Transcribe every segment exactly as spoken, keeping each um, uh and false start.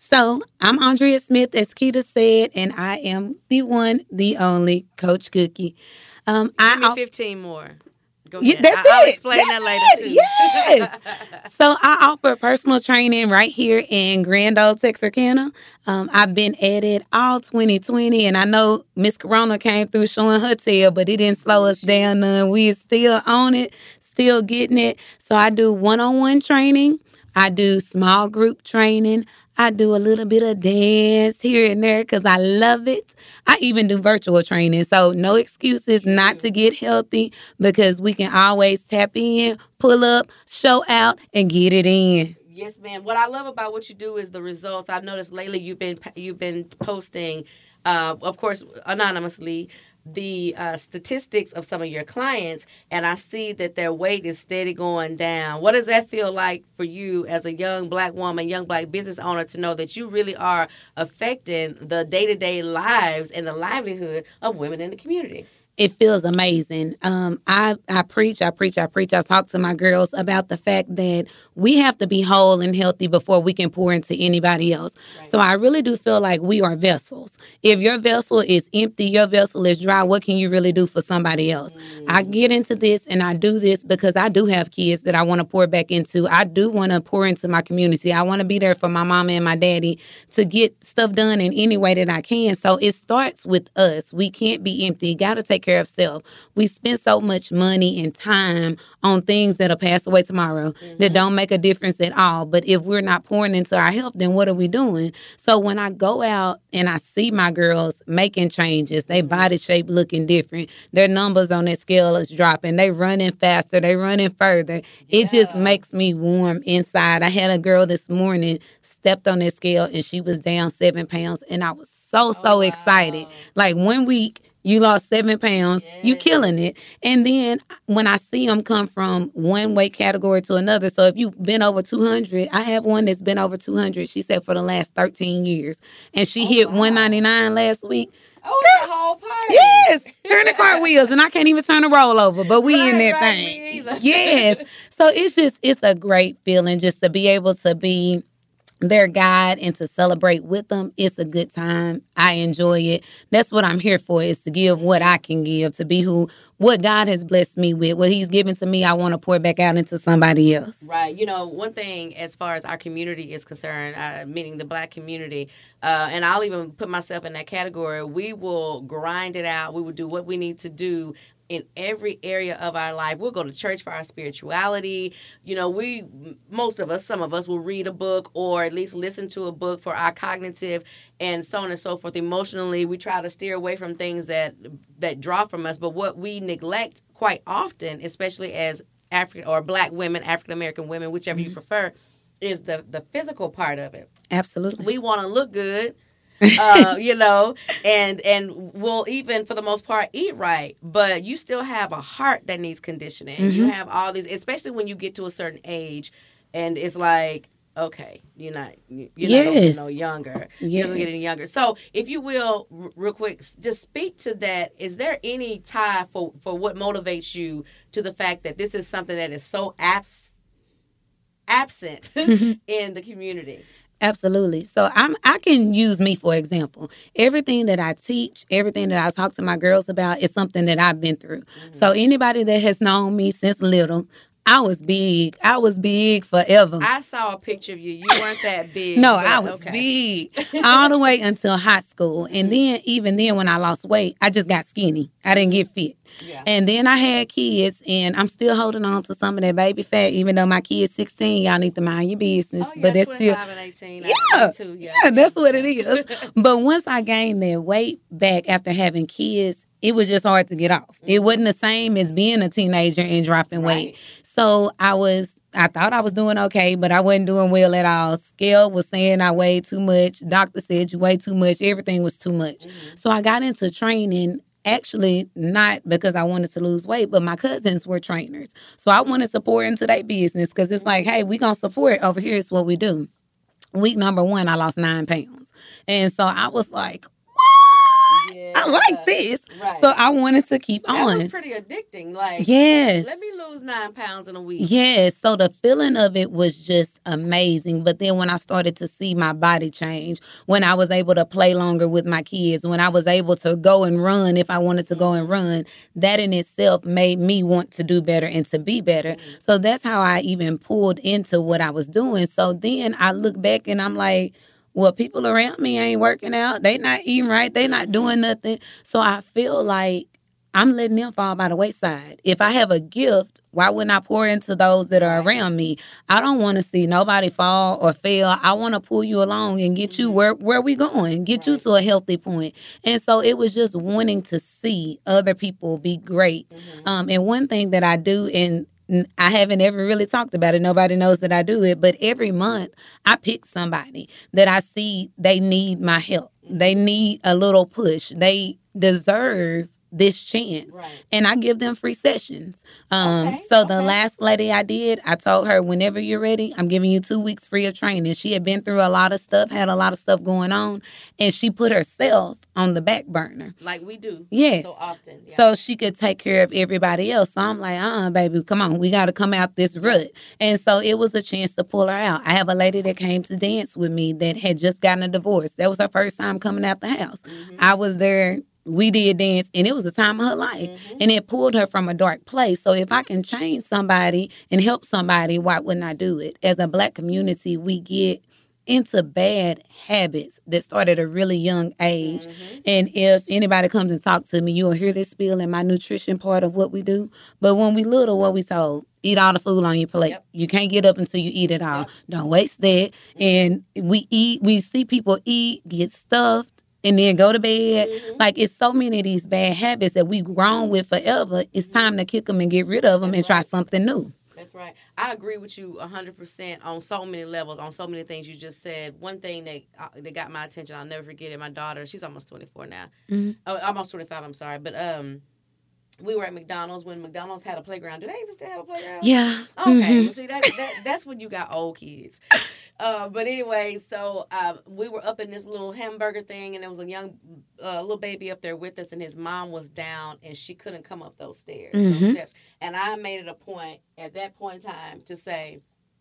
So I'm Andrea Smith, as Keita said, and I am the one, the only Coach Cookie. Um, Give me I fifteen more. Go Yeah, ahead. that's I, I'll it. explain That's that later it. too. Yes. So I offer personal training right here in Grand Old, Texarkana. Um, I've been at it all twenty twenty, and I know Miss Corona came through showing her tail, but it didn't slow us down none. We is still on it, still getting it. So I do one-on-one training. I do small group training. I do a little bit of dance here and there because I love it. I even do virtual training. So no excuses not to get healthy because we can always tap in, pull up, show out, and get it in. Yes, ma'am. What I love about what you do is the results. I've noticed lately you've been you've been posting, uh, of course, anonymously, the uh, statistics of some of your clients, and I see that their weight is steady going down. What does that feel like for you as a young black woman, young black business owner, to know that you really are affecting the day-to-day lives and the livelihood of women in the community? It feels amazing. Um, I, I preach, I preach, I preach. I talk to my girls about the fact that we have to be whole and healthy before we can pour into anybody else. Right. So I really do feel like we are vessels. If your vessel is empty, your vessel is dry, what can you really do for somebody else? Mm. I get into this and I do this because I do have kids that I want to pour back into. I do want to pour into my community. I want to be there for my mama and my daddy to get stuff done in any way that I can. So it starts with us. We can't be empty. Got to take care of self. We spend so much money and time on things that'll pass away tomorrow mm-hmm. that don't make a difference at all. But if we're not pouring into our health, then what are we doing? So when I go out and I see my girls making changes, their body shape looking different, their numbers on that scale is dropping, they running faster, they running further. Yeah. It just makes me warm inside. I had a girl this morning stepped on that scale and she was down seven pounds and I was so, so oh, wow. excited. Like one week, you lost seven pounds. Yeah. You killing it. And then when I see them come from one weight category to another, so if you've been over two hundred, I have one that's been over two hundred, she said, for the last thirteen years. And she oh, hit wow. one ninety-nine last week. Oh, it's a whole party. Yes. Turn the cartwheels, and I can't even turn a roll over, but we right, in that right, thing. Me either. Yes. So it's just, it's a great feeling just to be able to be their guide and to celebrate with them. It's a good time. I enjoy it. That's what I'm here for, is to give what I can give, to be who, what God has blessed me with, what he's given to me, I want to pour back out into somebody else. Right. You know, one thing as far as our community is concerned, uh, meaning the black community, uh, and I'll even put myself in that category, we will grind it out. We will do what we need to do in every area of our life. We'll go to church for our spirituality. You know, we, most of us, some of us will read a book or at least listen to a book for our cognitive and so on and so forth. Emotionally, we try to steer away from things that that draw from us. But what we neglect quite often, especially as African or black women, African American women, whichever mm-hmm. you prefer, is the, the physical part of it. Absolutely. We want to look good. uh, you know, and and we'll even, for the most part, eat right. But you still have a heart that needs conditioning. Mm-hmm. You have all these, especially when you get to a certain age, and it's like, okay, you're not, you're yes. not getting no younger. Yes. You're not getting younger. So, if you will, r- real quick, just speak to that. Is there any tie for, for what motivates you to the fact that this is something that is so abs- absent in the community? Absolutely. So I'm, I can use me for example. Everything that I teach, everything that I talk to my girls about is something that I've been through. Mm-hmm. So anybody that has known me since little, I was big. I was big forever. I saw a picture of you. You weren't that big. No, I was okay. big all the way until high school. And then, even then, when I lost weight, I just got skinny. I didn't get fit. Yeah. And then I had kids, and I'm still holding on to some of that baby fat, even though my kid's sixteen. Y'all need to mind your business. Oh, yeah, but that's still and eighteen. Yeah, too, yeah, yeah, that's what it is. But once I gained that weight back after having kids, it was just hard to get off. Mm-hmm. It wasn't the same as being a teenager and dropping right. weight. So I was, I thought I was doing okay, but I wasn't doing well at all. Scale was saying I weighed too much. Doctor said you weigh too much. Everything was too much. Mm-hmm. So I got into training. Actually, not because I wanted to lose weight, but my cousins were trainers. So I wanted to support into their business because it's like, hey, we going to support over here is what we do. Week number one, I lost nine pounds. And so I was like, Yeah. I like this. Right. So I wanted to keep that on. That was pretty addicting. Like, yes. Let me lose nine pounds in a week. Yes. So the feeling of it was just amazing. But then when I started to see my body change, when I was able to play longer with my kids, when I was able to go and run if I wanted to go and run, that in itself made me want to do better and to be better. Mm-hmm. So that's how I even pulled into what I was doing. So then I look back and I'm like, well, people around me ain't working out. They not eating right. They not doing nothing. So I feel like I'm letting them fall by the wayside. If I have a gift, why wouldn't I pour into those that are around me? I don't want to see nobody fall or fail. I want to pull you along and get you where, where we going, get right. you to a healthy point. And so it was just wanting to see other people be great. Mm-hmm. Um, and one thing that I do, and I haven't ever really talked about it. Nobody knows that I do it. But every month I pick somebody that I see they need my help. They need a little push. They deserve this chance. Right. And I give them free sessions. Um, okay. So the okay. last lady I did, I told her, whenever you're ready, I'm giving you two weeks free of training. She had been through a lot of stuff, had a lot of stuff going on, and she put herself on the back burner. Like we do. Yes. So often. Yeah. So she could take care of everybody else. So I'm like, uh-uh, baby, come on. We got to come out this rut. And so it was a chance to pull her out. I have a lady that came to dance with me that had just gotten a divorce. That was her first time coming out the house. Mm-hmm. I was there. We did dance, and it was the time of her life. Mm-hmm. And it pulled her from a dark place. So if I can change somebody and help somebody, why wouldn't I do it? As a Black community, we get into bad habits that start at a really young age. Mm-hmm. And if anybody comes and talks to me, you'll hear this spiel in my nutrition part of what we do. But when we little, what we told, eat all the food on your plate. Yep. You can't get up until you eat it all. Yep. Don't waste that. Mm-hmm. And we eat, we see people eat, get stuffed, and then go to bed. Mm-hmm. Like, it's so many of these bad habits that we've grown with forever. It's time to kick them and get rid of them. That's and right. try something new. That's right. I agree with you one hundred percent on so many levels, on so many things you just said. One thing that uh, that got my attention, I'll never forget it, my daughter, she's almost twenty-four now. Mm-hmm. Oh, almost twenty-five, I'm sorry. But um, we were at McDonald's when McDonald's had a playground. Do they even still have a playground? Yeah. Okay. Mm-hmm. Well, see, that, that, that's when you got old kids. Uh, but anyway, so uh, we were up in this little hamburger thing, and there was a young uh, little baby up there with us, and his mom was down, and she couldn't come up those stairs, mm-hmm. those steps. And I made it a point at that point in time to say,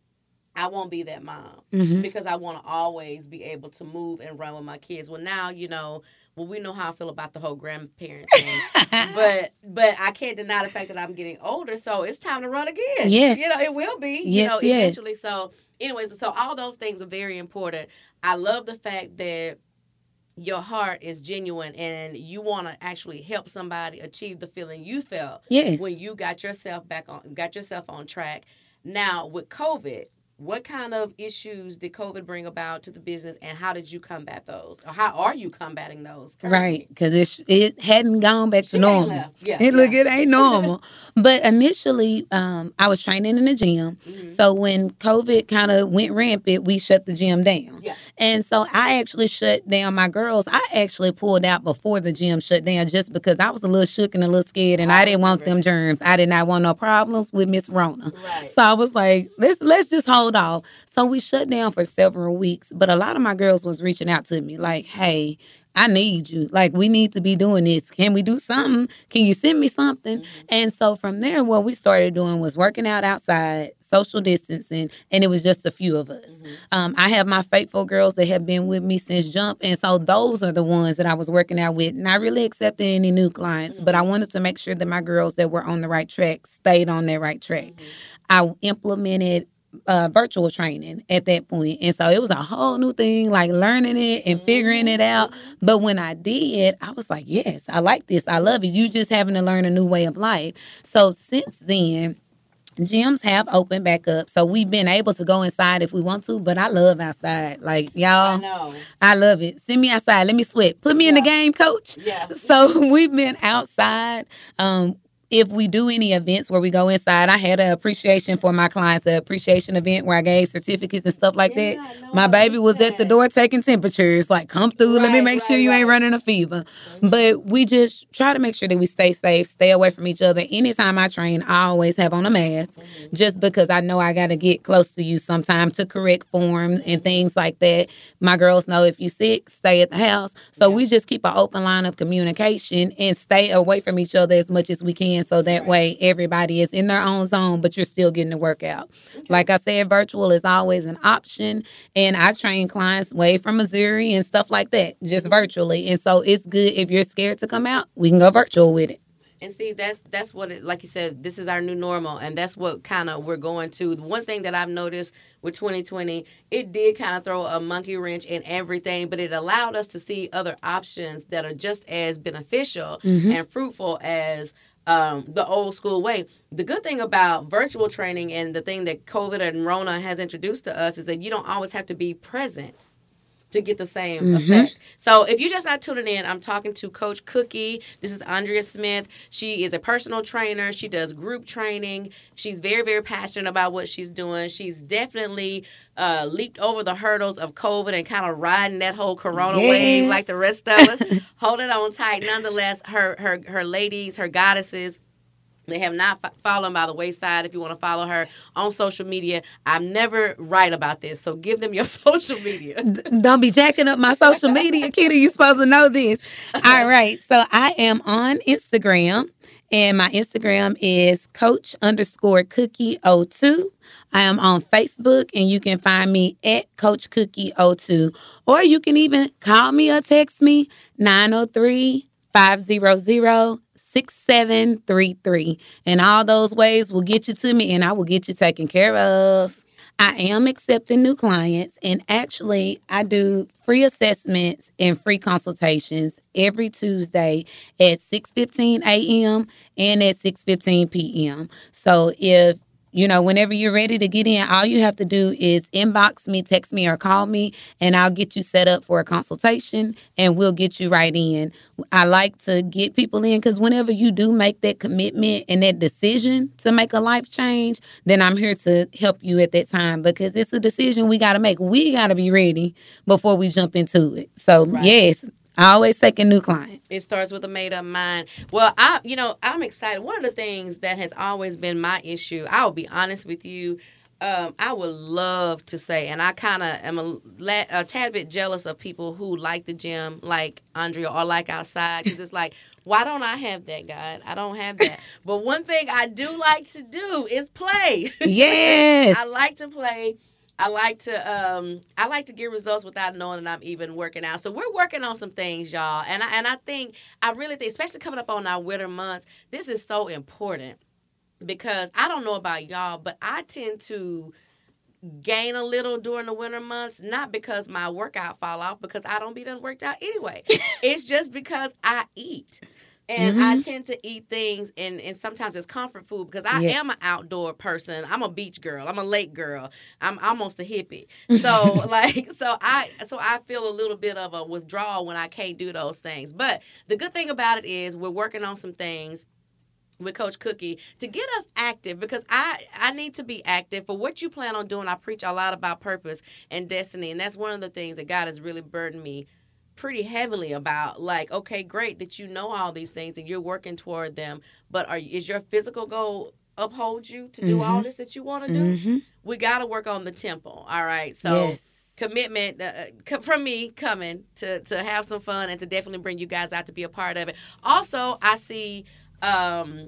I won't be that mom mm-hmm. because I want to always be able to move and run with my kids. Well, now, you know, well, we know how I feel about the whole grandparent thing, but but I can't deny the fact that I'm getting older, so it's time to run again. Yes. You know, it will be, yes, you know, yes. eventually. So anyways, so all those things are very important. I love the fact that your heart is genuine and you want to actually help somebody achieve the feeling you felt yes. when you got yourself back on, got yourself on track. Now, with COVID, what kind of issues did COVID bring about to the business, and how did you combat those? Or how are you combating those currently? Right, because it, it hadn't gone back she to normal. Yeah, it, yeah. Look, it ain't normal. But initially, um, I was training in the gym. Mm-hmm. So when COVID kind of went rampant, we shut the gym down. Yeah. And so I actually shut down my girls. I actually pulled out before the gym shut down just because I was a little shook and a little scared, and I, I didn't want them germs. I did not want no problems with Miss Rona. Right. So I was like, let's let's just hold off. So we shut down for several weeks, but a lot of my girls was reaching out to me like, hey, I need you. Like, we need to be doing this. Can we do something? Can you send me something? Mm-hmm. And so from there, what we started doing was working out outside, social distancing, and it was just a few of us. Mm-hmm. Um, I have my faithful girls that have been with me since jump, and so those are the ones that I was working out with. Not really accepting any new clients, mm-hmm. but I wanted to make sure that my girls that were on the right track stayed on their right track. Mm-hmm. I implemented Uh, virtual training at that point. And so it was a whole new thing, like learning it and figuring it out. But when I did, I was like, yes, I like this. I love it. You just having to learn a new way of life. So since then, gyms have opened back up. So we've been able to go inside if we want to, but I love outside. Like, y'all, I know. I love it. Send me outside. Let me sweat. Put me yeah. in the game, coach. Yeah. So we've been outside. Um, if we do any events where we go inside, I had an appreciation for my clients, an appreciation event where I gave certificates and stuff like Yeah, that. no, My I baby was understand. at the door taking temperatures, like, come through, let me Right, make sure right, you ain't right. running a fever. But we just try to make sure that we stay safe, stay away from each other. Anytime I train, I always have on a mask, Mm-hmm. just because I know I got to get close to you sometime to correct form and things like that. My girls know if you sick, stay at the house. So Yeah. we just keep an open line of communication and stay away from each other as much as we can, so that Right. way everybody is in their own zone, but you're still getting the workout. Like I said, virtual is always an option, and I train clients way from Missouri and stuff like that, just virtually. And so it's good if you're scared to come out, we can go virtual with it. And see, that's that's what it, like you said, this is our new normal, and that's what kind of we're going to. The one thing that I've noticed with twenty twenty, it did kind of throw a monkey wrench in everything, but it allowed us to see other options that are just as beneficial and fruitful as um, the old school way. The good thing about virtual training and the thing that COVID and Rona has introduced to us is that you don't always have to be present to get the same Mm-hmm. effect. So if you're just not tuning in, I'm talking to Coach Cookie. This is Andrea Smith. She is a personal trainer. She does group training. She's very, very passionate about what she's doing. She's definitely uh, leaped over the hurdles of COVID and kind of riding that whole corona Yes. wave like the rest of us. Holding on tight. Nonetheless, her, her, her ladies, her goddesses, they have not f- fallen by the wayside. If you want to follow her on social media, I'm never right about this, so give them your social media. Don't be jacking up my social media, Kitty. You're supposed to know this. All right. So I am on Instagram, and my Instagram is Coach underscore Cookie O two. I am on Facebook, and you can find me at Coach Cookie O two. Or you can even call me or text me, nine oh three, five hundred, six seven three three. And all those ways will get you to me, and I will get you taken care of. I am accepting new clients, and actually I do free assessments and free consultations every Tuesday at six fifteen a.m. and at six fifteen p.m. So if you know, whenever you're ready to get in, all you have to do is inbox me, text me, or call me, and I'll get you set up for a consultation, and we'll get you right in. I like to get people in because whenever you do make that commitment and that decision to make a life change, then I'm here to help you at that time, because it's a decision we got to make. We got to be ready before we jump into it. So, Right. yes, I always take a new client. It starts with a made up mind. Well, I, you know, I'm excited. One of the things that has always been my issue, I will be honest with you, um, I would love to say, and I kind of am a, la- a tad bit jealous of people who like the gym, like Andrea, or like outside, because it's like, why don't I have that, God? I don't have that. But one thing I do like to do is play. Yes. I like to play. I like to um I like to get results without knowing that I'm even working out. So we're working on some things, y'all. And I and I think I really think, especially coming up on our winter months, this is so important, because I don't know about y'all, but I tend to gain a little during the winter months, not because my workout fall off, because I don't be done worked out anyway. It's just because I eat. And Mm-hmm. I tend to eat things, and, and sometimes it's comfort food, because I Yes. am an outdoor person. I'm a beach girl. I'm a lake girl. I'm almost a hippie. So like, so I so I feel a little bit of a withdrawal when I can't do those things. But the good thing about it is we're working on some things with Coach Cookie to get us active, because I, I need to be active for what you plan on doing. I preach a lot about purpose and destiny, and that's one of the things that God has really burdened me pretty heavily about. Like, okay, great that you know all these things and you're working toward them, but are is your physical goal uphold you to do all this that you want to do? Mm-hmm. We got to work on the temple. All right, so. Yes. Commitment uh, co- from me coming to, to have some fun and to definitely bring you guys out to be a part of it. Also, I see um,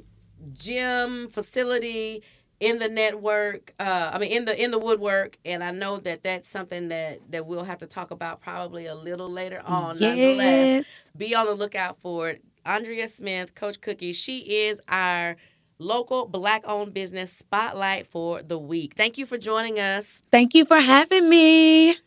gym facility in the network. Uh, I mean, in the in the woodwork, and I know that that's something that, that we'll have to talk about probably a little later on. Yes. Nonetheless, be on the lookout for it. Andrea Smith, Coach Cookie. She is our local Black-owned business spotlight for the week. Thank you for joining us. Thank you for having me.